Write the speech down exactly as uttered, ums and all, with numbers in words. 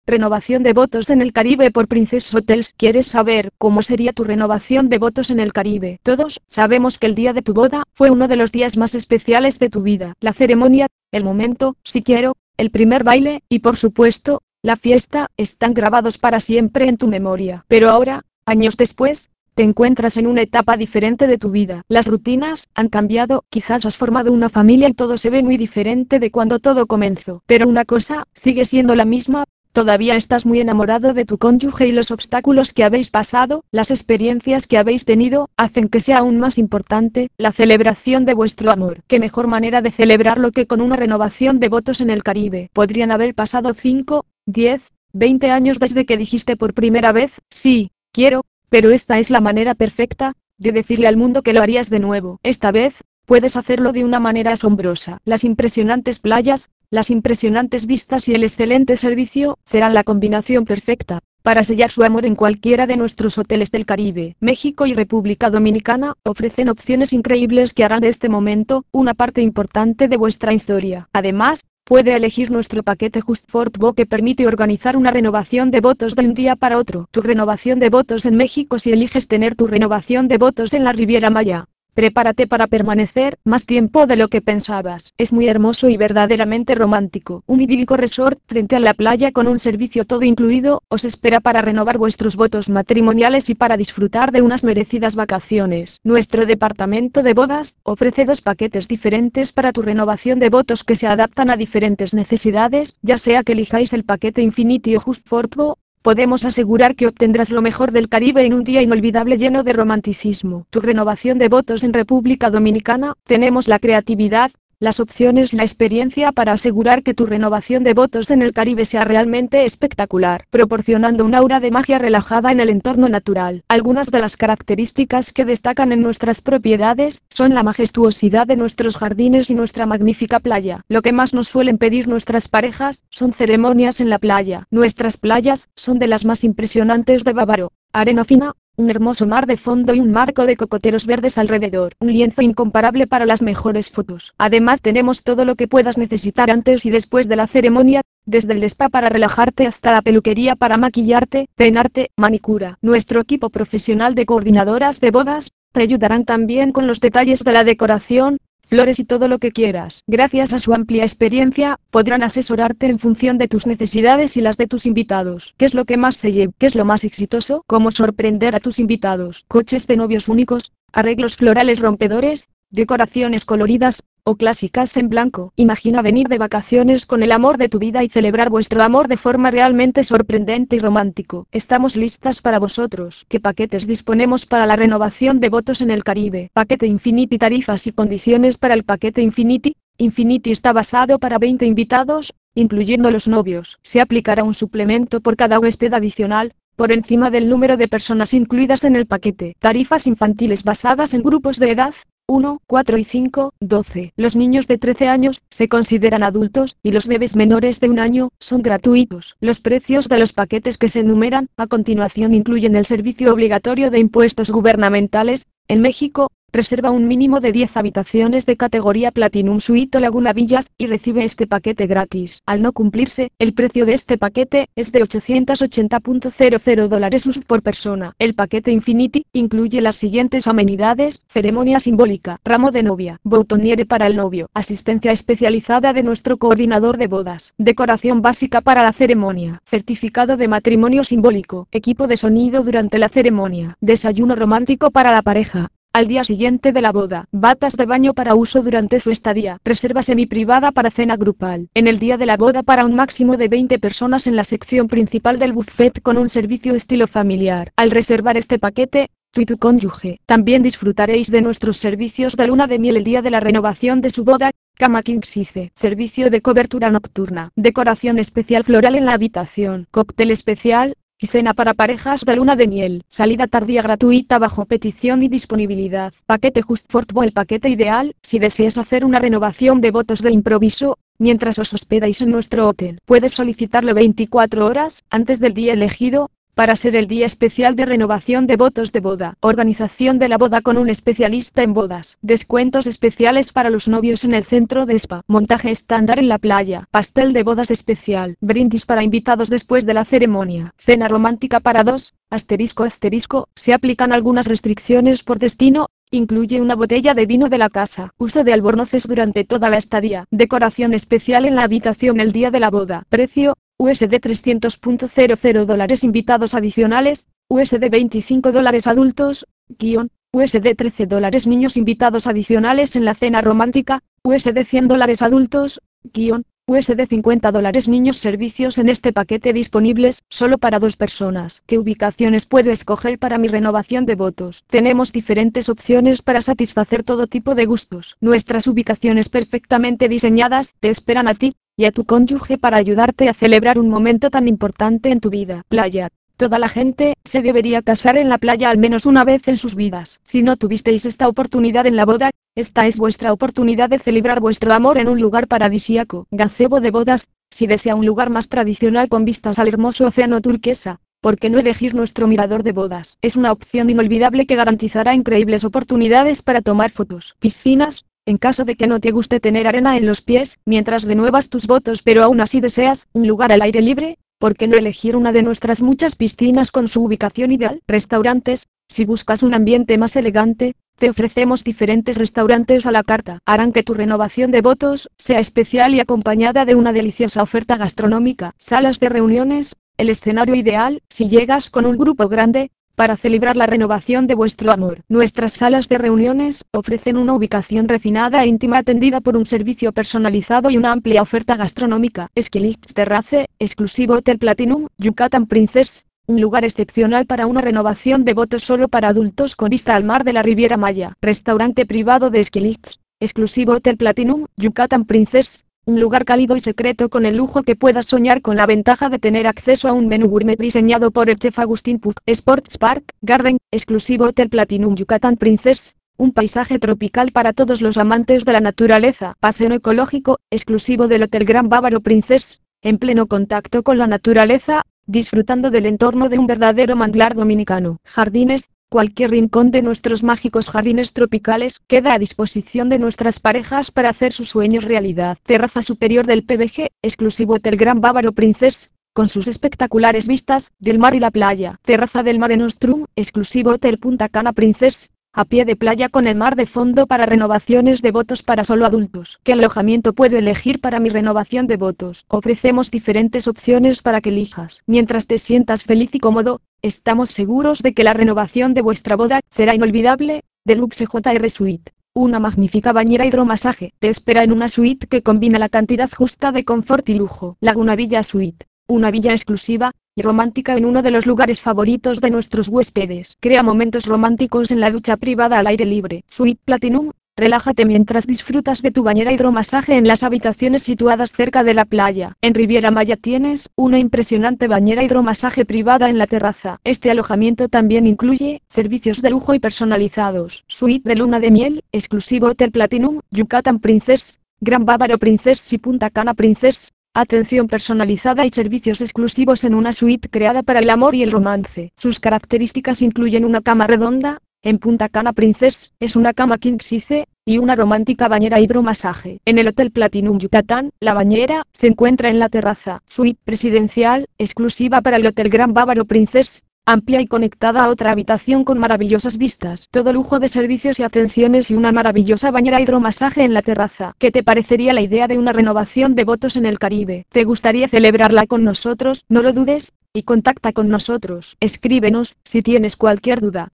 Renovación de votos en el Caribe por Princess Hotels. ¿Quieres saber cómo sería tu renovación de votos en el Caribe? Todos sabemos que el día de tu boda fue uno de los días más especiales de tu vida. La ceremonia, el momento, si quiero, el primer baile, y por supuesto, la fiesta, están grabados para siempre en tu memoria. Pero ahora, años después, te encuentras en una etapa diferente de tu vida. Las rutinas han cambiado, quizás has formado una familia y todo se ve muy diferente de cuando todo comenzó. Pero una cosa sigue siendo la misma. Todavía estás muy enamorado de tu cónyuge y los obstáculos que habéis pasado, las experiencias que habéis tenido, hacen que sea aún más importante la celebración de vuestro amor. ¿Qué mejor manera de celebrarlo que con una renovación de votos en el Caribe? Podrían haber pasado cinco, diez, veinte años desde que dijiste por primera vez, sí, quiero, pero esta es la manera perfecta de decirle al mundo que lo harías de nuevo. Esta vez, puedes hacerlo de una manera asombrosa. Las impresionantes playas, las impresionantes vistas y el excelente servicio serán la combinación perfecta para sellar su amor en cualquiera de nuestros hoteles del Caribe. México y República Dominicana ofrecen opciones increíbles que harán de este momento una parte importante de vuestra historia. Además, puede elegir nuestro paquete Just for Two que permite organizar una renovación de votos de un día para otro. Tu renovación de votos en México. Si eliges tener tu renovación de votos en la Riviera Maya, prepárate para permanecer más tiempo de lo que pensabas. Es muy hermoso y verdaderamente romántico. Un idílico resort frente a la playa con un servicio todo incluido os espera para renovar vuestros votos matrimoniales y para disfrutar de unas merecidas vacaciones. Nuestro departamento de bodas ofrece dos paquetes diferentes para tu renovación de votos que se adaptan a diferentes necesidades, ya sea que elijáis el paquete Infinity o Just for Two. Podemos asegurar que obtendrás lo mejor del Caribe en un día inolvidable lleno de romanticismo. Tu renovación de votos en República Dominicana. Tenemos la creatividad, las opciones y la experiencia para asegurar que tu renovación de votos en el Caribe sea realmente espectacular, proporcionando un aura de magia relajada en el entorno natural. Algunas de las características que destacan en nuestras propiedades son la majestuosidad de nuestros jardines y nuestra magnífica playa. Lo que más nos suelen pedir nuestras parejas son ceremonias en la playa. Nuestras playas son de las más impresionantes de Bávaro. Arena fina, un hermoso mar de fondo y un marco de cocoteros verdes alrededor. Un lienzo incomparable para las mejores fotos. Además tenemos todo lo que puedas necesitar antes y después de la ceremonia, desde el spa para relajarte hasta la peluquería para maquillarte, peinarte, manicura. Nuestro equipo profesional de coordinadoras de bodas te ayudarán también con los detalles de la decoración, flores y todo lo que quieras. Gracias a su amplia experiencia, podrán asesorarte en función de tus necesidades y las de tus invitados. ¿Qué es lo que más se lleva? ¿Qué es lo más exitoso? ¿Cómo sorprender a tus invitados? Coches de novios únicos, arreglos florales rompedores, decoraciones coloridas, o clásicas en blanco. Imagina venir de vacaciones con el amor de tu vida y celebrar vuestro amor de forma realmente sorprendente y romántico. Estamos listas para vosotros. ¿Qué paquetes disponemos para la renovación de votos en el Caribe? Paquete Infinity. Tarifas y condiciones para el paquete Infinity. Infinity está basado para veinte invitados, incluyendo los novios. Se aplicará un suplemento por cada huésped adicional, por encima del número de personas incluidas en el paquete. Tarifas infantiles basadas en grupos de edad uno, cuatro y cinco, doce. Los niños de trece años se consideran adultos, y los bebés menores de un año son gratuitos. Los precios de los paquetes que se enumeran a continuación incluyen el servicio obligatorio de impuestos gubernamentales. En México, reserva un mínimo de diez habitaciones de categoría Platinum Suite Laguna Villas, y recibe este paquete gratis. Al no cumplirse, el precio de este paquete es de ochocientos ochenta dólares U S D por persona. El paquete Infinity incluye las siguientes amenidades: ceremonia simbólica, ramo de novia, boutoniere para el novio, asistencia especializada de nuestro coordinador de bodas, decoración básica para la ceremonia, certificado de matrimonio simbólico, equipo de sonido durante la ceremonia, desayuno romántico para la pareja al día siguiente de la boda, batas de baño para uso durante su estadía, reserva semi-privada para cena grupal, en el día de la boda para un máximo de veinte personas en la sección principal del buffet con un servicio estilo familiar. Al reservar este paquete, tú y tu cónyuge también disfrutaréis de nuestros servicios de luna de miel el día de la renovación de su boda, cama king size, servicio de cobertura nocturna, decoración especial floral en la habitación, cóctel especial, y cena para parejas de luna de miel, salida tardía gratuita bajo petición y disponibilidad. Paquete Just for Two. El paquete ideal, si deseas hacer una renovación de votos de improviso, mientras os hospedáis en nuestro hotel. Puedes solicitarlo veinticuatro horas antes del día elegido, para ser el día especial de renovación de votos de boda. Organización de la boda con un especialista en bodas. Descuentos especiales para los novios en el centro de spa. Montaje estándar en la playa. Pastel de bodas especial. Brindis para invitados después de la ceremonia. Cena romántica para dos. Asterisco asterisco. Se aplican algunas restricciones por destino. Incluye una botella de vino de la casa. Uso de albornoces durante toda la estadía. Decoración especial en la habitación el día de la boda. Precio, U S D trescientos dólares invitados adicionales, U S D veinticinco dólares adultos, guión, U S D trece dólares niños invitados adicionales en la cena romántica, U S D cien dólares adultos, guión, U S D cincuenta dólares niños servicios en este paquete disponibles, solo para dos personas. ¿Qué ubicaciones puedo escoger para mi renovación de votos? Tenemos diferentes opciones para satisfacer todo tipo de gustos. Nuestras ubicaciones perfectamente diseñadas te esperan a ti y a tu cónyuge para ayudarte a celebrar un momento tan importante en tu vida. Playa. Toda la gente se debería casar en la playa al menos una vez en sus vidas. Si no tuvisteis esta oportunidad en la boda, esta es vuestra oportunidad de celebrar vuestro amor en un lugar paradisíaco. Gazebo de bodas. Si desea un lugar más tradicional con vistas al hermoso océano turquesa, ¿por qué no elegir nuestro mirador de bodas? Es una opción inolvidable que garantizará increíbles oportunidades para tomar fotos. Piscinas. En caso de que no te guste tener arena en los pies, mientras renuevas tus votos pero aún así deseas un lugar al aire libre, ¿por qué no elegir una de nuestras muchas piscinas con su ubicación ideal? Restaurantes. Si buscas un ambiente más elegante, te ofrecemos diferentes restaurantes a la carta. Harán que tu renovación de votos sea especial y acompañada de una deliciosa oferta gastronómica. Salas de reuniones. El escenario ideal, si llegas con un grupo grande, para celebrar la renovación de vuestro amor. Nuestras salas de reuniones ofrecen una ubicación refinada e íntima atendida por un servicio personalizado y una amplia oferta gastronómica. Skylix Terrace, exclusivo Hotel Platinum, Yucatán Princess, un lugar excepcional para una renovación de votos solo para adultos con vista al mar de la Riviera Maya. Restaurante privado de Skylix, exclusivo Hotel Platinum, Yucatán Princess. Un lugar cálido y secreto con el lujo que puedas soñar con la ventaja de tener acceso a un menú gourmet diseñado por el chef Agustín Puig. Sports Park Garden, exclusivo Hotel Platinum Yucatán Princess, un paisaje tropical para todos los amantes de la naturaleza. Paseo ecológico, exclusivo del Hotel Gran Bávaro Princess, en pleno contacto con la naturaleza, disfrutando del entorno de un verdadero manglar dominicano. Jardines. Cualquier rincón de nuestros mágicos jardines tropicales queda a disposición de nuestras parejas para hacer sus sueños realidad. Terraza superior del P B G, exclusivo Hotel Gran Bávaro Princess, con sus espectaculares vistas del mar y la playa. Terraza del Mare Nostrum, exclusivo Hotel Punta Cana Princess, a pie de playa con el mar de fondo para renovaciones de votos para solo adultos. ¿Qué alojamiento puedo elegir para mi renovación de votos? Ofrecemos diferentes opciones para que elijas. Mientras te sientas feliz y cómodo, estamos seguros de que la renovación de vuestra boda será inolvidable. Deluxe J R Suite. Una magnífica bañera hidromasaje te espera en una suite que combina la cantidad justa de confort y lujo. Laguna Villa Suite. Una villa exclusiva y romántica en uno de los lugares favoritos de nuestros huéspedes. Crea momentos románticos en la ducha privada al aire libre. Suite Platinum. Relájate mientras disfrutas de tu bañera hidromasaje en las habitaciones situadas cerca de la playa. En Riviera Maya tienes una impresionante bañera hidromasaje privada en la terraza. Este alojamiento también incluye servicios de lujo y personalizados. Suite de luna de miel, exclusivo Hotel Platinum, Yucatán Princess, Gran Bávaro Princess y Punta Cana Princess. Atención personalizada y servicios exclusivos en una suite creada para el amor y el romance. Sus características incluyen una cama redonda. En Punta Cana Princess, es una cama king size, y una romántica bañera hidromasaje. En el Hotel Platinum Yucatán, la bañera se encuentra en la terraza. Suite presidencial, exclusiva para el Hotel Gran Bávaro Princess, amplia y conectada a otra habitación con maravillosas vistas. Todo lujo de servicios y atenciones y una maravillosa bañera hidromasaje en la terraza. ¿Qué te parecería la idea de una renovación de votos en el Caribe? ¿Te gustaría celebrarla con nosotros? No lo dudes, y contacta con nosotros. Escríbenos, si tienes cualquier duda.